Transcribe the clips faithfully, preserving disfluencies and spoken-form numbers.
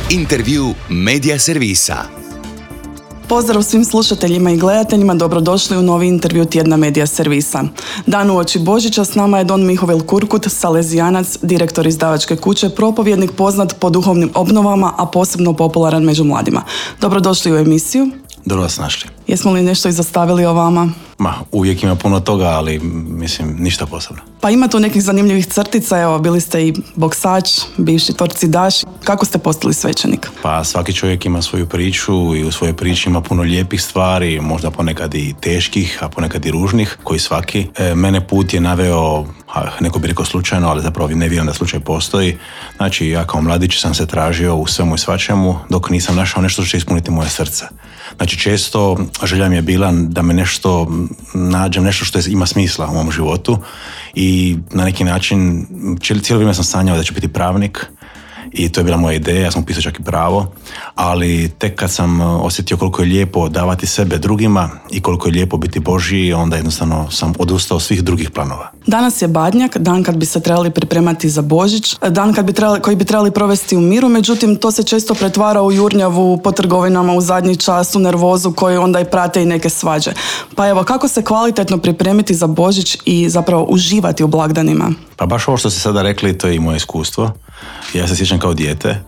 Intervju Medija Servisa. Pozdrav svim slušateljima i gledateljima, dobrodošli u novi intervju tjedna Medija Servisa. Dan uoči Božića s nama je don Mihovil Kurkut, salezijanac, direktor izdavačke kuće, propovjednik poznat po duhovnim obnovama, a posebno popularan među mladima. Dobrodošli u emisiju. Dobro vas našli. Jesmo li nešto izostavili o vama? Ma, uvijek ima puno toga, ali mislim, ništa posebno. Pa ima tu nekih zanimljivih crtica, evo, bili ste i boksač, bivši torcidaš. Kako ste postali svećenik? Pa svaki čovjek ima svoju priču i u svojoj priči ima puno lijepih stvari, možda ponekad i teških, a ponekad i ružnih, koji svaki. E, mene put je naveo, neko bi rekao slučajno, ali zapravo ne vjerujem da slučaj postoji. Znači, ja kao mladić sam se tražio u svemu i svačemu, dok nisam našao nešto što će ispuniti moje srce. Znači, često želja mi je bila da me nešto nađem, nešto što ima smisla u mom životu i na neki način cijelo vrijeme sam sanjao da ću biti pravnik i to je bila moja ideja, ja sam upisao čak i pravo, ali tek kad sam osjetio koliko je lijepo davati sebe drugima i koliko je lijepo biti Božji, onda jednostavno sam odustao svih drugih planova. Danas je Badnjak, dan kad bi se trebali pripremati za Božić, dan kad bi trebali, koji bi trebali provesti u miru, međutim to se često pretvara u jurnjavu po trgovinama u zadnji čas, u nervozu koju onda i prate i neke svađe. Pa evo, kako se kvalitetno pripremiti za Božić i zapravo uživati u blagdanima? Pa baš ovo što ste sada rekli, to je i moje iskustvo. Ja se sjećam kao dijete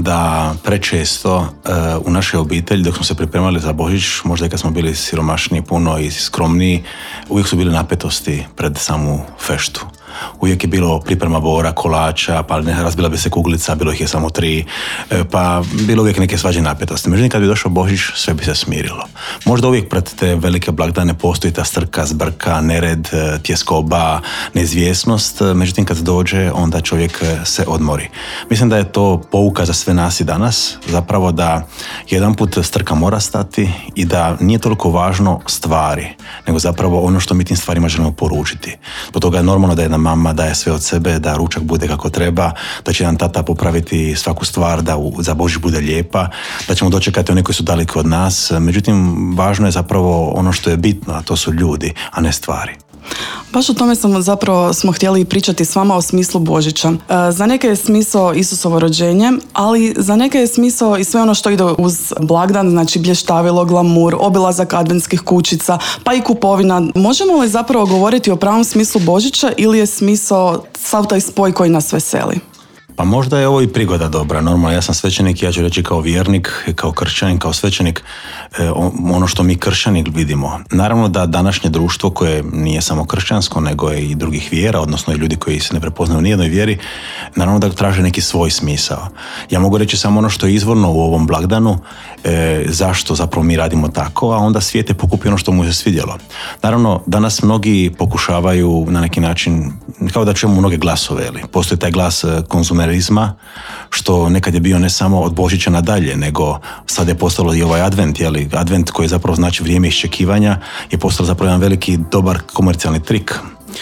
da prečesto uh, u našoj obitelji dok smo se pripremali za Božić, možda i kad smo bili siromašniji puno i skromniji, uvijek su bile napetosti pred samu feštu. Uvijek je bilo priprema bora, kolača, pa ne, razbila bi se kuglica, bilo ih je samo tri, pa bilo uvijek neke svađe napetosti. Međutim, kad bi došao Božić, sve bi se smirilo. Možda uvijek pred te velike blagdane postoji ta strka, zbrka, nered, tjeskoba, neizvjesnost, međutim kad dođe, onda čovjek se odmori. Mislim da je to pouka za sve nas i danas, zapravo da jedanput strka mora stati i da nije toliko važno stvari, nego zapravo ono što mi tim stvarima želimo poručiti. Zbog toga je normalno da jedna mama daje sve od sebe, da ručak bude kako treba, da će jedan tata popraviti svaku stvar, da u, za Božić bude lijepa, da ćemo dočekati one koji su daleki od nas. Međutim, važno je zapravo ono što je bitno, a to su ljudi, a ne stvari. Baš o tome smo zapravo smo htjeli pričati s vama o smislu Božića. E, za neke je smisao Isusovo rođenje, ali za neke je smisao i sve ono što ide uz blagdan, znači blještavilo, glamur, obilazak adventskih kućica, pa i kupovina. Možemo li zapravo govoriti o pravom smislu Božića ili je smisao sav taj spoj koji nas veseli? Pa možda je ovo i prigoda dobra. Normalno, ja sam svećenik, ja ću reći kao vjernik, kao kršćanin, kao svećenik, ono što mi kršćani vidimo. Naravno da današnje društvo koje nije samo kršćansko, nego je i drugih vjera, odnosno i ljudi koji se ne prepoznaju u nijednoj vjeri, naravno da traže neki svoj smisao. Ja mogu reći samo ono što je izvorno u ovom blagdanu, e, zašto zapravo mi radimo tako, a onda svijet je pokupio ono što mu se svidjelo. Naravno, danas mnogi pokušavaju na neki način, kao da čujemo mnoge glasove, ili postoji taj glas konzumerizma, što nekad je bio ne samo od Božića nadalje, nego sad je postalo i ovaj advent, jeli, advent koji zapravo znači vrijeme iščekivanja, je postalo zapravo jedan veliki dobar komercijalni trik.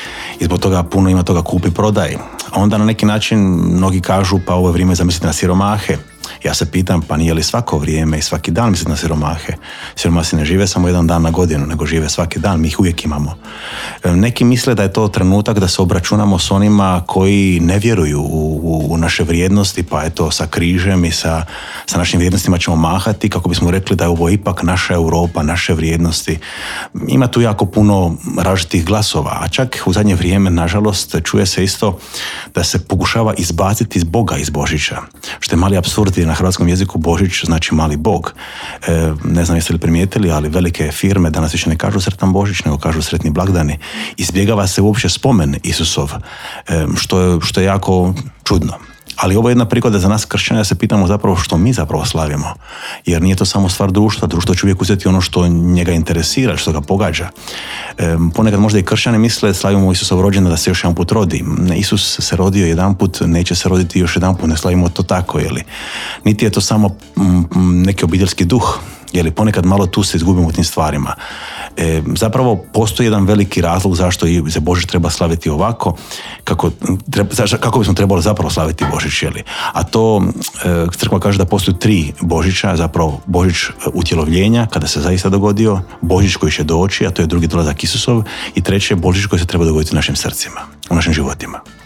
I zbog toga puno ima toga kupi prodaj. A onda na neki način mnogi kažu pa ovo je vrijeme zamisliti na siromahe. Ja se pitam, pa nije li svako vrijeme i svaki dan misliti na siromahe? Siromasi ne žive samo jedan dan na godinu, nego žive svaki dan, mi ih uvijek imamo. Neki misle da je to trenutak da se obračunamo s onima koji ne vjeruju u, u, u naše vrijednosti, pa eto sa križem i sa, sa našim vrijednostima ćemo mahati kako bismo rekli da je ovo ipak naša Europa, naše vrijednosti. Ima tu jako puno različitih glasova, a čak u zadnje vrijeme, nažalost, čuje se isto da se pokušava izbaciti iz Boga iz Božića, što je mali apsurd. Na hrvatskom jeziku Božić znači mali Bog. E, ne znam jeste li primijetili, ali velike firme danas više ne kažu sretan Božić, nego kažu sretni blagdani. Izbjegava se uopće spomen Isusov, e, što je, što je jako čudno. Ali ovo je jedna prigoda za nas kršćana da se pitamo zapravo što mi zapravo slavimo. Jer nije to samo stvar društva. Društvo će uvijek uzeti ono što njega interesira, što ga pogađa. E, ponekad možda i kršćani misle slavimo Isusov rođendan da se još jedan put rodi. Isus se rodio jedan put, neće se roditi još jedan put, ne slavimo to tako. Jeli? Niti je to samo m, neki obiteljski duh. Jeli, ponekad malo tu se izgubimo u tim stvarima. E, zapravo postoji jedan veliki razlog zašto i se Božić treba slaviti ovako, kako, treba, kako bismo trebali zapravo slaviti Božić. Jeli. A to e, crkva kaže da postoji tri Božića, zapravo Božić utjelovljenja, kada se zaista dogodio, Božić koji će doći, a to je drugi dolazak Isusov, i treće Božić koji se treba dogoditi u našim srcima, u našim životima.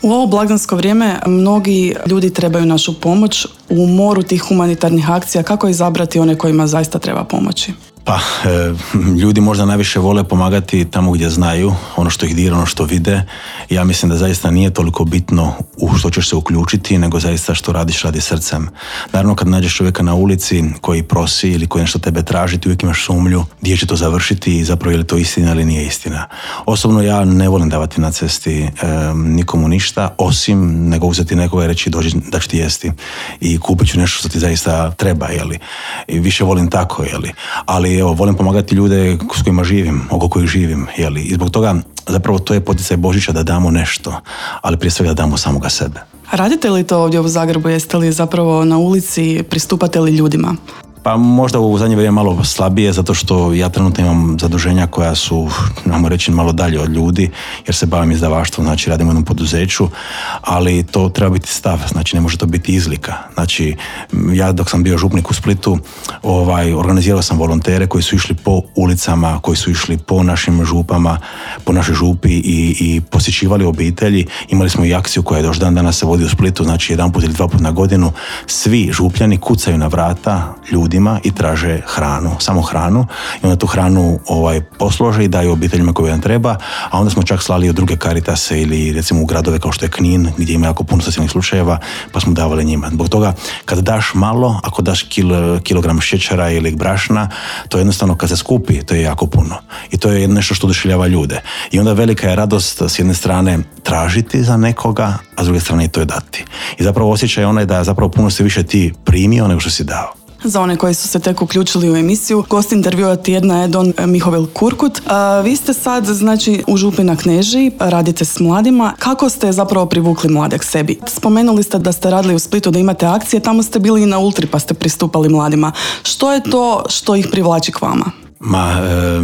U ovo blagdansko vrijeme mnogi ljudi trebaju našu pomoć. U moru tih humanitarnih akcija kako izabrati one kojima zaista treba pomoći? Pa, e, ljudi možda najviše vole pomagati tamo gdje znaju, ono što ih dira, ono što vide. Ja mislim da zaista nije toliko bitno u što ćeš se uključiti, nego zaista što radiš, radi srcem. Naravno, kad nađeš čovjeka na ulici koji prosi ili koji nešto tebe traži, ti uvijek imaš sumnju gdje će to završiti i zapravo je li to istina ili nije istina. Osobno ja ne volim davati na cesti e, nikomu ništa, osim nego uzeti nekoga i reći dođi da ću ti jesti i kupit ću nešto što ti zaista treba, jeli. I više volim tako, jeli. Ali evo, volim pomagati ljude s kojima živim, oko kojih živim, jeli. I zbog toga zapravo to je poticaj Božića da damo nešto, ali prije svega da damo samoga sebe. Radite li to ovdje u Zagrebu? Jeste li zapravo na ulici, pristupate li ljudima? Pa možda u zadnje vrijeme malo slabije, zato što ja trenutno imam zaduženja koja su, ajmo reći, malo dalje od ljudi, jer se bavim izdavaštvom, znači radim u jednom poduzeću, ali to treba biti stav, znači ne može to biti izlika. Znači, ja dok sam bio župnik u Splitu, ovaj, organizirao sam volontere koji su išli po ulicama, koji su išli po našim župama, po našoj župi i, i posjećivali obitelji. Imali smo i akciju koja je još dan danas se vodi u Splitu, znači jedan put ili dva put na godinu, svi župljani kucaju na vrata ljudi i traže hranu, samo hranu i onda tu hranu ovaj, poslože i daju obiteljima koje nam treba, a onda smo čak slali od druge Caritase ili recimo u gradove kao što je Knin gdje ima jako puno socijalnih slučajeva pa smo davali njima. Zbog toga kad daš malo, ako daš kil, kilogram šećera ili brašna, to jednostavno kad se skupi to je jako puno i to je nešto što oduševljava ljude i onda velika je radost s jedne strane tražiti za nekoga, a s druge strane i to je dati. I zapravo osjećaj onaj da zapravo puno se više ti primio nego što si dao. Za one koji su se tek uključili u emisiju, gost intervjua tjedna je don Mihovil Kurkut. A, vi ste sad, znači, u župi na Knežiji, radite s mladima. Kako ste zapravo privukli mlade k sebi? Spomenuli ste da ste radili u Splitu, da imate akcije, tamo ste bili i na Ultri pa ste pristupali mladima. Što je to što ih privlači k vama? Ma, e,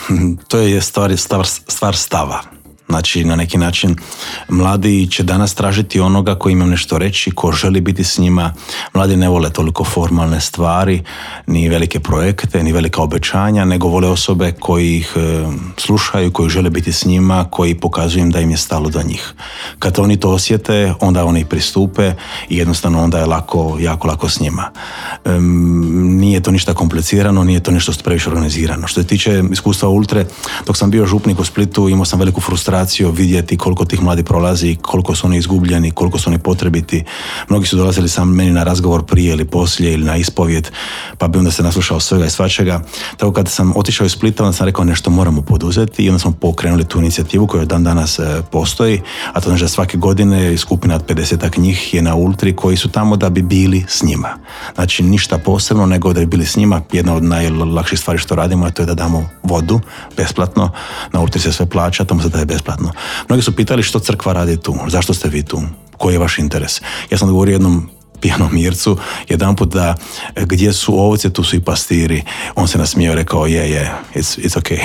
to je stvar, stvar, stvar stava. Znači, na neki način, mladi će danas tražiti onoga koji ima nešto reći, ko želi biti s njima. Mladi ne vole toliko formalne stvari, ni velike projekte, ni velika obećanja, nego vole osobe koji ih e, slušaju, koji žele biti s njima, koji pokazuju im da im je stalo do njih. Kad oni to osjete, onda oni pristupe i jednostavno onda je lako, jako lako s njima. E, nije to ništa komplicirano, nije to nešto previše organizirano. Što se tiče iskustva Ultre, dok sam bio župnik u Splitu, imao sam veliku frustraciju vidjeti koliko tih mladi prolazi, koliko su oni izgubljeni, koliko su oni potrebiti. Mnogi su dolazili sam meni na razgovor prije ili poslije ili na ispovjed, pa bi onda se naslušao svega i svačega. Tako kad sam otišao iz Splita, onda sam rekao nešto moramo poduzeti i onda smo pokrenuli tu inicijativu koja dan danas postoji, a to znači da svake godine skupina od pedesetak njih je na Ultri koji su tamo da bi bili s njima. Znači ništa posebno nego da bi bili s njima. Jedna od najlakših stvari što radimo je to je da damo vodu besplatno. Na Ultri se sve plaća, tamo se daje besplatno. Mnogi su pitali što crkva radi tu, zašto ste vi tu, koji je vaš interes. Ja sam odgovorio jednom pijanom Mircu jedanput da gdje su ovce, tu su i pastiri. On se nasmijao i rekao je, je, it's, it's okay.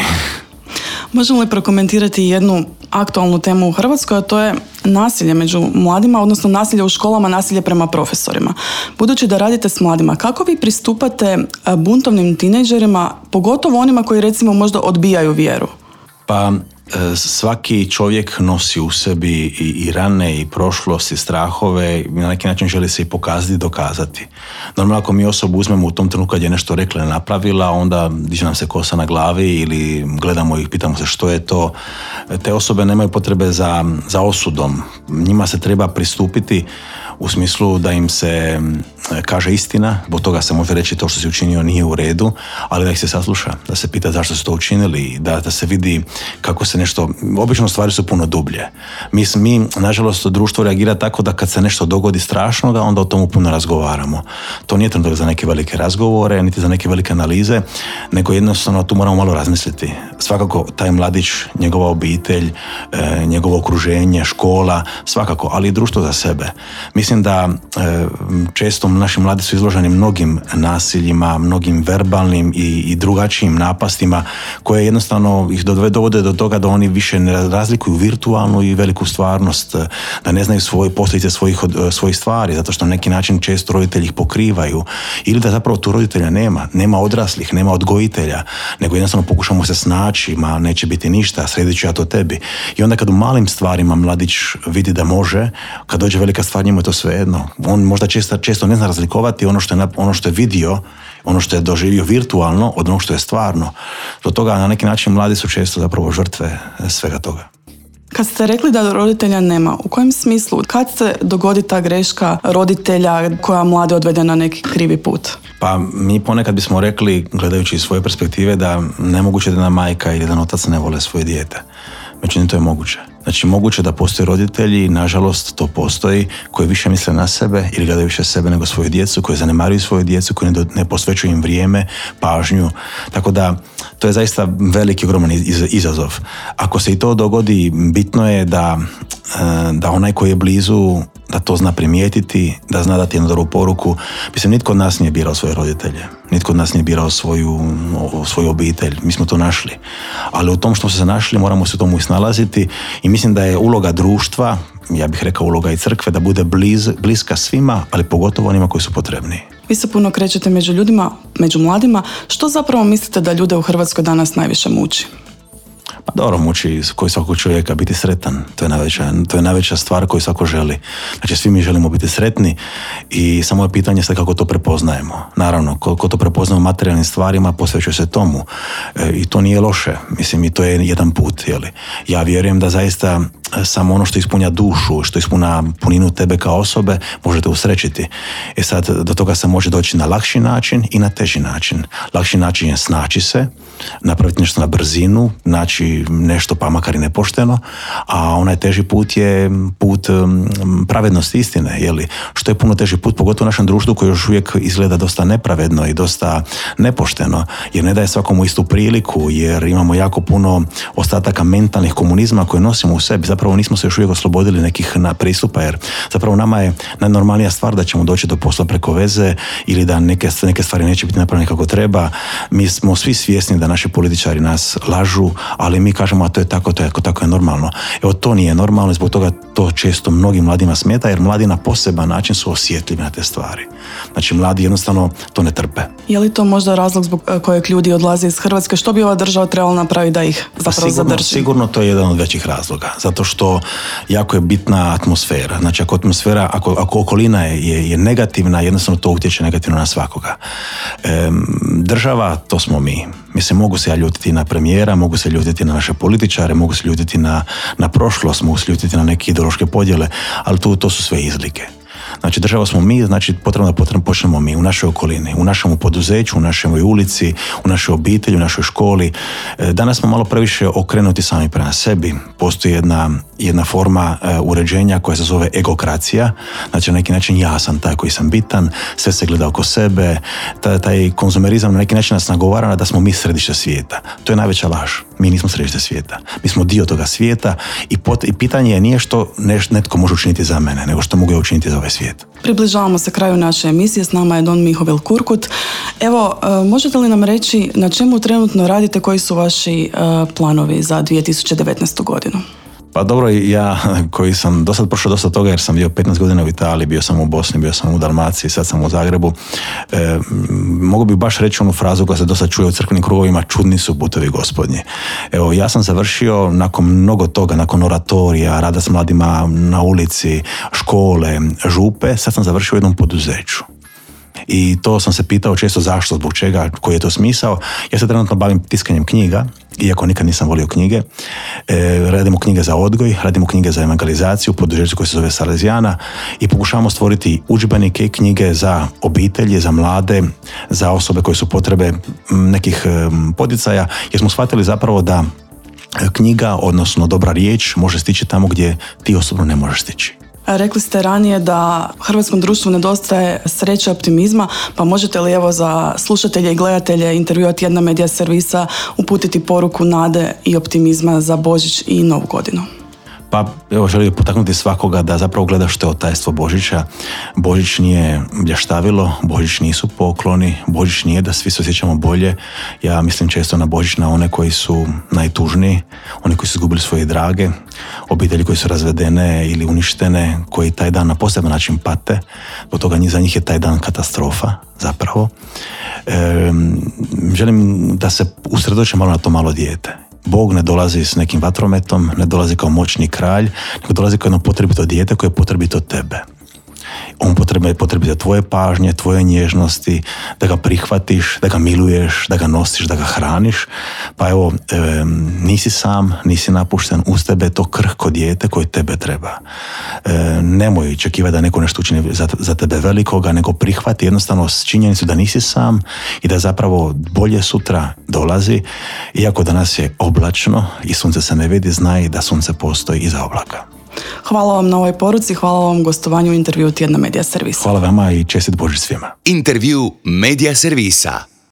Možemo li prokomentirati jednu aktualnu temu u Hrvatskoj, a to je nasilje među mladima, odnosno nasilje u školama, nasilje prema profesorima. Budući da radite s mladima, kako vi pristupate buntovnim tinejdžerima, pogotovo onima koji recimo možda odbijaju vjeru? Pa svaki čovjek nosi u sebi i, i rane i prošlost i strahove i na neki način želi se i pokazati i dokazati. Normalno ako mi osobu uzmemo u tom trenutku kad je nešto rekla i napravila, onda diže nam se kosa na glavi ili gledamo ih, pitamo se što je to. Te osobe nemaju potrebe za, za osudom. Njima se treba pristupiti u smislu da im se kaže istina, zbog toga se može reći to što si učinio nije u redu, ali da ih se sasluša, da se pita zašto su to učinili, da, da se vidi kako se nešto, obično stvari su puno dublje. Mi, mi nažalost, društvo reagira tako da kad se nešto dogodi strašnoga, onda o tomu puno razgovaramo. To nije trenutak za neke velike razgovore, niti za neke velike analize, nego jednostavno tu moramo malo razmisliti. Svakako taj mladić, njegova obitelj, e, njegovo okruženje, škola, svakako, ali i društvo za sebe. Mislim da e, često naši mladi su izloženi mnogim nasiljima, mnogim verbalnim i, i drugačijim napastima koje jednostavno ih dovode do toga da oni više ne razlikuju virtualnu i veliku stvarnost, da ne znaju svoje posljedice svojih, svojih stvari, zato što na neki način često roditelji ih pokrivaju ili da zapravo tu roditelja nema, nema odraslih, nema odgojitelja, nego jednostavno pokušamo se snaći, ma neće biti ništa, sredit ću ja to tebi. I onda kad u malim stvarima mladić vidi da može, kad dođe velika stvar, njemu je to svejedno. On možda često, često ne zna razlikovati ono što je, ono što je vidio, ono što je doživio virtualno od onog što je stvarno. Do toga na neki način mladi su često zapravo žrtve svega toga. Kad ste rekli da roditelja nema, u kojem smislu? Kad se dogodi ta greška roditelja koja mlade odvede na neki krivi put? Pa mi ponekad bismo rekli, gledajući iz svoje perspektive, da nemoguće da jedna majka ili jedan otac ne vole svoje dijete. Međutim, to je moguće. Znači, moguće da postoje roditelji, nažalost to postoji, koji više misle na sebe ili gledaju više sebe nego svoju djecu, koji zanemaruju svoju djecu, koji ne, ne posvećuju im vrijeme, pažnju. Tako da, to je zaista veliki, ogroman izazov. Ako se i to dogodi, bitno je da, da onaj koji je blizu, da to zna primijetiti, da zna dati jednu dobru poruku. Mislim, nitko od nas nije birao svoje roditelje. Nitko od nas nije birao svoju, svoju obitelj. Mi smo to našli. Ali u tom što smo se našli, moramo se u tomu i snalaziti i mislim da je uloga društva, ja bih rekao uloga i crkve, da bude bliz, bliska svima, ali pogotovo onima koji su potrebni. Vi se puno krećete među ljudima, među mladima. Što zapravo mislite da ljude u Hrvatskoj danas najviše muči? Pa dobro, muči koji svakog čovjeka biti sretan. To je najveća, to je najveća stvar koju svako želi. Znači, svi mi želimo biti sretni i samo je pitanje sad kako to prepoznajemo. Naravno, ko to prepoznamo u materijalnim stvarima, posvećuje se tomu. E, I to nije loše. Mislim, i to je jedan put. Jeli? Ja vjerujem da zaista samo ono što ispunja dušu, što ispuna puninu tebe kao osobe, možete usrećiti. E sad, do toga se može doći na lakši način i na teži način. Lakši način je snaći se, napraviti nešto na brzinu, naći nešto pa makar i nepošteno, a onaj teži put je put pravednosti istine, jeli? Što je puno teži put, pogotovo u našem društvu koji još uvijek izgleda dosta nepravedno i dosta nepošteno, jer ne daje svakomu istu priliku, jer imamo jako puno ostataka mentalnih komunizma koje nosimo u sebi. Zapravo nismo se još uvijek oslobodili nekih pristupa, jer zapravo nama je najnormalnija stvar da ćemo doći do posla preko veze ili da neke, neke stvari neće biti napravljene kako treba. Mi smo svi svjesni da naši političari nas lažu, ali mi kažemo, a to je tako, to je tako je normalno. Evo, to nije normalno i zbog toga to često mnogim mladima smeta, jer mladi na poseban način su osjetljivi na te stvari. Znači, mladi jednostavno to ne trpe. Je li to možda razlog zbog kojeg ljudi odlaze iz Hrvatske? Što bi ova država trebala napraviti da ih zapravo sigurno, zadrži? Sigurno to je jedan od većih razloga. Zato što jako je bitna atmosfera. Znači, ako atmosfera, ako, ako okolina je, je, je negativna, jednostavno to utječe negativno na svakoga. E, država, to smo mi. Mislim, mogu se ja ljutiti na premijera, mogu se ljutiti na naše političare, mogu se ljutiti na, na prošlost, mogu se ljutiti na neke ideološke podjele, ali tu to su sve izlike. Znači, država smo mi, znači potrebno da potrebno počnemo mi u našoj okolini, u našem poduzeću, u našoj ulici, u našoj obitelji, u našoj školi. Danas smo malo previše okrenuti sami prema sebi. Postoji jedna, jedna forma uređenja koja se zove egokracija. Znači, na neki način ja sam taj koji sam bitan, sve se gleda oko sebe. Taj, taj konzumerizam na neki način nas nagovara da smo mi središte svijeta. To je najveća laž. Mi nismo središte svijeta. Mi smo dio toga svijeta i, pot, i pitanje je nije što neš, netko može učiniti za mene, nego što mogu ja učiniti za ovaj svijet. Približavamo se kraju naše emisije, s nama je Don Mihovil Kurkut. Evo, možete li nam reći na čemu trenutno radite, koji su vaši planovi za dvije tisuće devetnaestu godinu? Pa dobro, ja koji sam do sad prošao dosta toga jer sam bio petnaest godina u Italiji, bio sam u Bosni, bio sam u Dalmaciji, sad sam u Zagrebu. E, mogu bi baš reći onu frazu koja se dosta čuje u crkvenim krugovima, čudni su putovi Gospodnji. Evo, ja sam završio nakon mnogo toga, nakon oratorija, rada s mladima na ulici, škole, župe, sad sam završio u jednom poduzeću. I to sam se pitao često zašto, zbog čega, koji je to smisao. Ja se trenutno bavim tiskanjem knjiga, iako nikad nisam volio knjige. E, radimo knjige za odgoj, radimo knjige za evangelizaciju, poduzeću koje se zove Salezijana i pokušavamo stvoriti udžbenike i knjige za obitelji, za mlade, za osobe koje su potrebe nekih poticaja, jer smo shvatili zapravo da knjiga, odnosno dobra riječ, može stići tamo gdje ti osobno ne možeš stići. Rekli ste ranije da hrvatskom društvu nedostaje sreće, optimizma, pa možete li evo za slušatelje i gledatelje intervjua Tjedna medija servisa uputiti poruku nade i optimizma za Božić i Novu godinu? Pa evo, želim potaknuti svakoga da zapravo gleda što je otajstvo Božića. Božić nije blještavilo, Božić nisu pokloni, Božić nije da svi se osjećamo bolje. Ja mislim često na Božić na one koji su najtužniji, oni koji su izgubili svoje drage, obitelji koji su razvedene ili uništene, koji taj dan na poseban način pate. Zbog toga za njih je taj dan katastrofa zapravo. E, želim da se usredočim malo na to malo dijete. Bog ne dolazi s nekim vatrometom, ne dolazi kao moćni kralj, nego dolazi kao jedno potrebito dijete koje je potrebito tebe. On potrebuje potrebite tvoje pažnje, tvoje nježnosti, da ga prihvatiš, da ga miluješ, da ga nosiš, da ga hraniš. Pa evo, e, nisi sam, nisi napušten, uz tebe je to krhko dijete koje tebe treba. E, nemoj očekivati da neko nešto učini za, za tebe velikoga, nego prihvati jednostavno činjenicu da nisi sam i da zapravo bolje sutra dolazi. Iako danas je oblačno i sunce se ne vidi, znaj da sunce postoji iza oblaka. Hvala vam na ovoj poruci, hvala vam gostovanju u intervju Tjedna Medija Servisa. Hvala vama i čestit Božić svima. Intervju Medija Servisa.